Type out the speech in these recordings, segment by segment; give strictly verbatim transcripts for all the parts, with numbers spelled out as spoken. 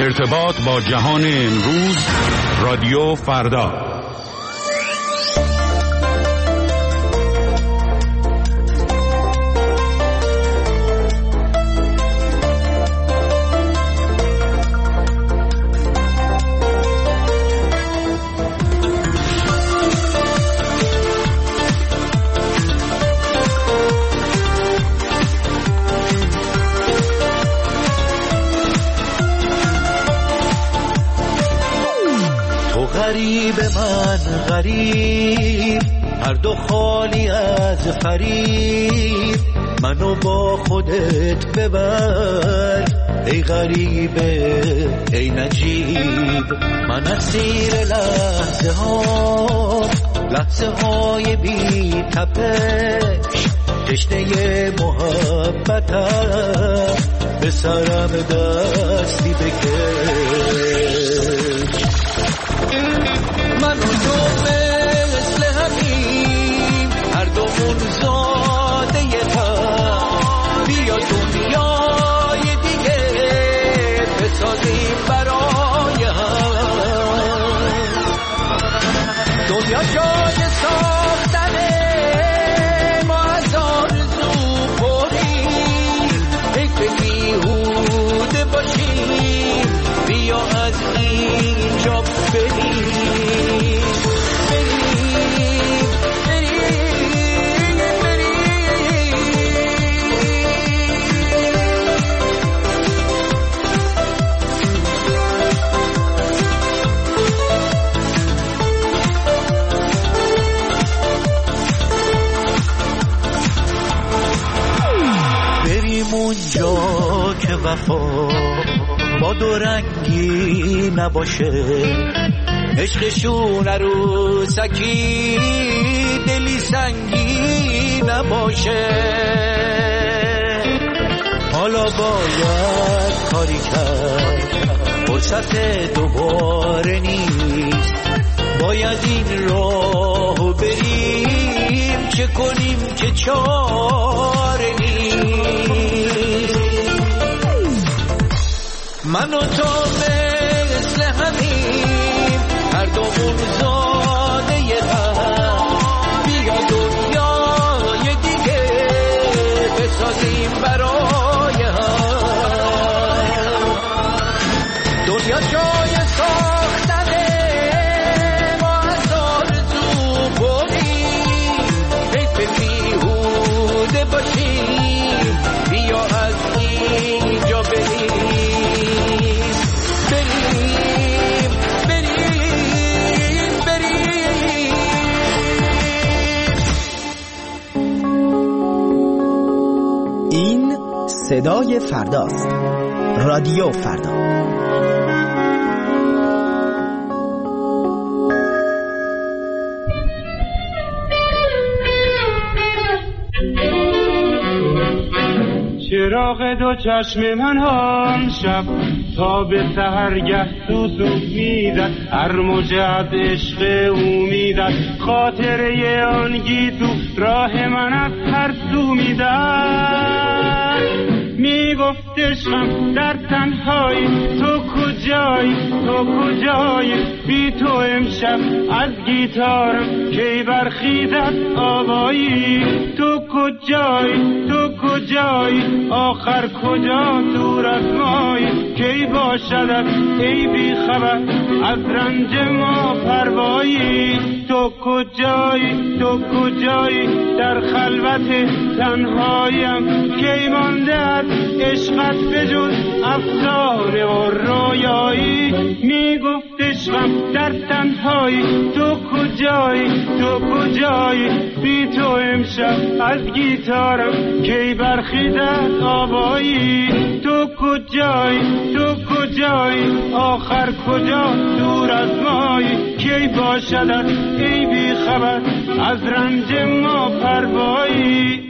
ارتباط با جهان امروز، رادیو فردا. غریب من غریب، هر دو خالی از فریب، منو با خودت ببر ای غریبه ای نجیب. من اسیر لحظه ها، لحظه های بی تپش، تشنه محبتم، به سرم دستی بکش. من و تو مثل همین، هر دومون زاده هم، بیا دنیای دیگه بسازیم برای هم. دنیا جای ساختنه، ما از آرزو پریم، فکر بیهوده باشیم، بیا از اینجا بریم. اونجا که وفا با دو رنگی نباشه، عشقشون عروسکی دلی سنگی نباشه. حالا باید کاری کرد، فرصت دوباره نیست، باید این راهو بریم، چه کنیم که چاره نیست. من و تو مثل همین، هر دومون زاده هم، بیا دنیای دیگه بسازیم برای هم. دنیا جای ساختنه، ما از آرزو بریم، حیف بیهوده باشیم، بیا از اینجا بریم. صدای فرداست. رادیو فردا. چراغ دو چشم من هم شب تا به سحرگه سوسو میزد، هر موج از عشق او میزد، خاطره آن گیسو راه من از هر سو میزد. میگفتشم در تنهایی تو کجایی، تو کجایی، بی تو امشب از گیتارم کی برخیزد آوایی. تو کجایی، تو کجایی، آخر کجا دور از مایی، کی باشدت ای بی خبر از رنج ما پروایی. تو کجایی، تو کجایی، در خلوت تنهایم کی مانده از عشقت بجز افسانه و رویایی. میگفت عشقم در تنهایی تو کجایی، تو کجایی، بی تو امشب از گیتارم کی برخیزد آوایی. تو کجایی، تو کجایی، آخر کجا دور از مایی، کی باشدت ای بی خبر از رنج ما پروایی.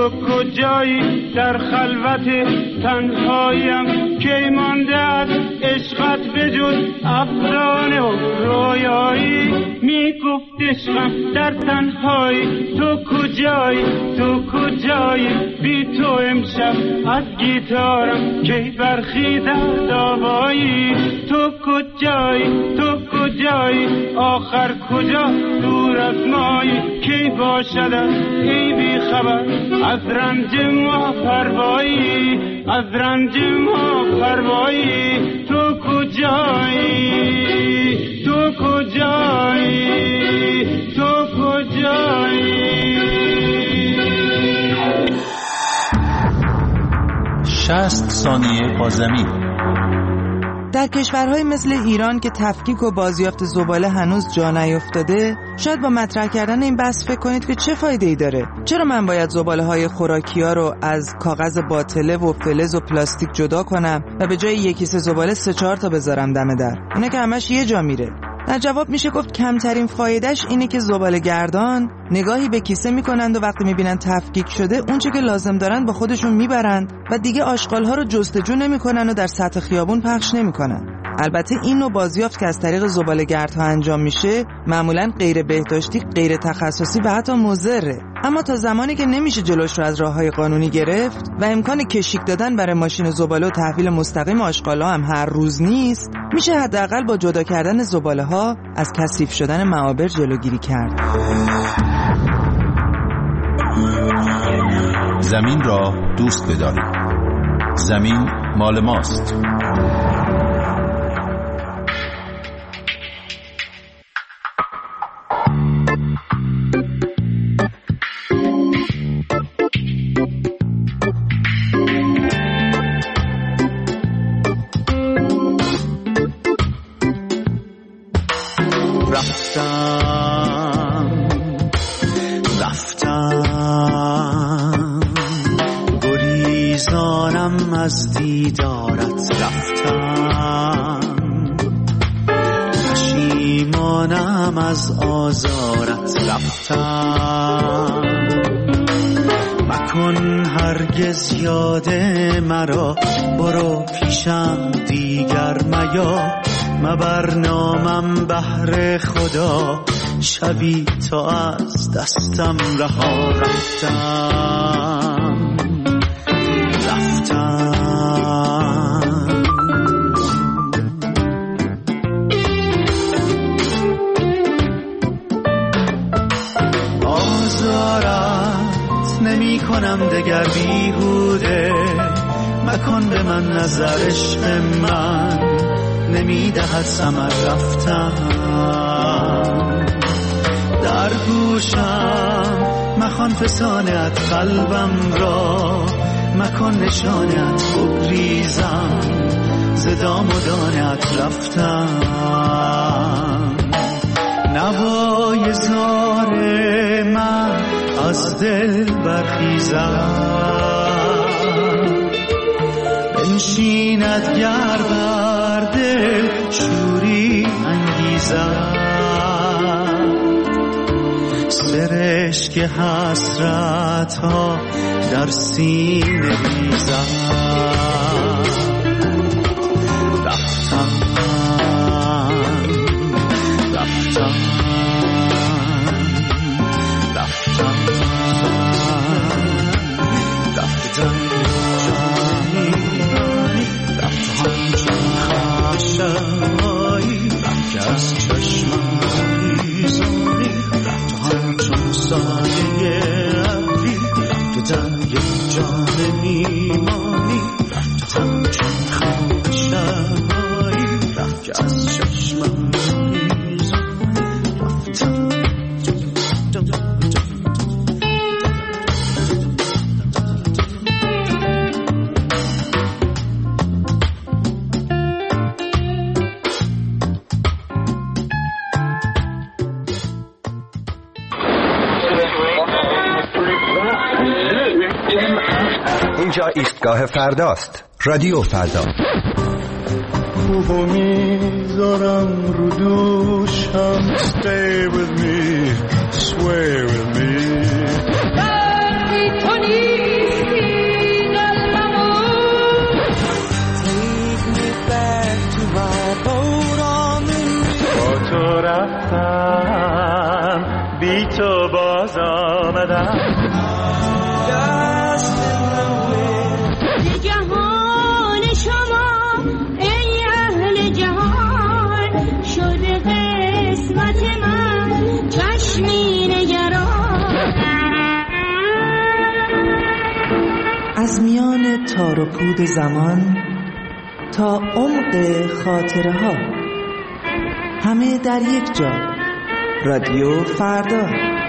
تو کجایی در خلوت تنهایم کی مانده از عشقت بجز افسانه و رویایی میگفت عشقم در تنهایی تو کجایی تو کجایی بی تو امشب از گیتارم کی برخیزد آوایی تو کجایی تو کجایی آخر کجا دور از مایی کی باشد ای بی خبر از رنج ما پروایی از رنج ما پروایی تو کجایی تو کجایی تو کجایی شصت ثانیه با زمین. در کشورهای مثل ایران که تفکیک و بازیافت زباله هنوز جا نیفتاده، شاید با مطرح کردن این بحث فکر کنید که چه فایده‌ای داره؟ چرا من باید زباله‌های خوراکی‌ها رو از کاغذ باطله و فلز و پلاستیک جدا کنم و به جای یک کیسه زباله سه چهار تا بذارم دم در؟ اینا که همش یه جا میره. در جواب میشه گفت کمترین فایدهش اینه که زباله گردان نگاهی به کیسه میکنند و وقتی میبینن تفکیک شده اونچه که لازم دارن با خودشون میبرند و دیگه آشغالها رو جستجو نمیکنن و در سطح خیابون پخش نمیکنن. البته این نوع بازیافت که از طریق زباله‌گردها انجام میشه معمولاً غیر بهداشتی، غیر تخصصی و حتی مضره. اما تا زمانی که نمیشه جلوش رو از راههای قانونی گرفت و امکان کشیک دادن برای ماشین زباله و تحویل مستقیم آشغال‌ها هم هر روز نیست، میشه حداقل با جدا کردن زباله‌ها از کثیف شدن معابر جلوگیری کرد. زمین را دوست بدارید. زمین مال ماست. رفتم رفتم گریزانم از دیدارت رفتم پشیمانم از آزارت رفتم مکن هرگز یاد مرا برو پیشم دیگر میا مبر نامم بهر خدا شبی تا از دستم رها رفتم رفتم آزارت نمی کنم دگر بیهوده مکن به من نظر عشق من نمیدهد ثمر رفتم در گوشم مخوان فسانت قلبم را مکن نشانت بگریزم ز دام و دانت رفتم نوای زار من از دل برخیزم بنشیند گر بر دل شوری انگیزم سرشک حسرت ها در سینه ریزم رفتم رفتم رفتم رفتم رفتم چون خاشایی رفت از چشمم ریزانی رفتم چون سایه ابری رفت در یک جان میمانی رفتم چون خاشایی رفت از چشمم ریزانی رفتم اینجا ایستگاه فرداست. رادیو فردا. خوبو میذارم رو دوشم Stay with me, sway with me. رفتم بی تو باز آمدم جهان شما ای اهل جهان شده قسمت من چشمی نگران از میان تار و پود زمان تا عمق خاطره ها، همه در یک جا. رادیو فردا.